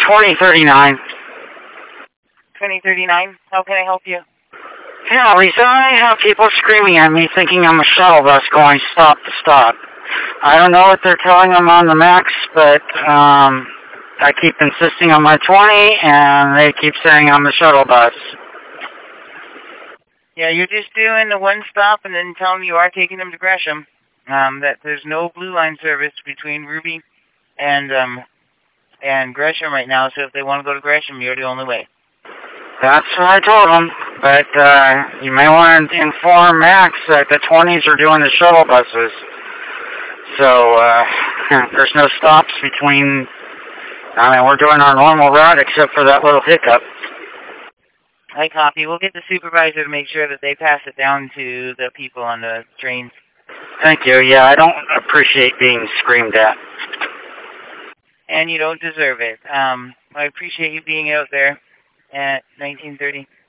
2039. 2039. How can I help you? Yeah, Lisa, I have people screaming at me thinking I'm a shuttle bus going stop to stop. I don't know what they're telling them on the max, but I keep insisting on my 20, and they keep saying I'm a shuttle bus. Yeah, you're just doing the one stop and then telling them you are taking them to Gresham. That there's no Blue Line service between Ruby and Gresham right now, so if they want to go to Gresham, you're the only way. That's what I told them, but you may want to inform Max that the 20s are doing the shuttle buses. So there's no stops between, we're doing our normal route except for that little hiccup. I copy. We'll get the supervisor to make sure that they pass it down to the people on the trains. Thank you. Yeah, I don't appreciate being screamed at. And you don't deserve it. I appreciate you being out there at 1930.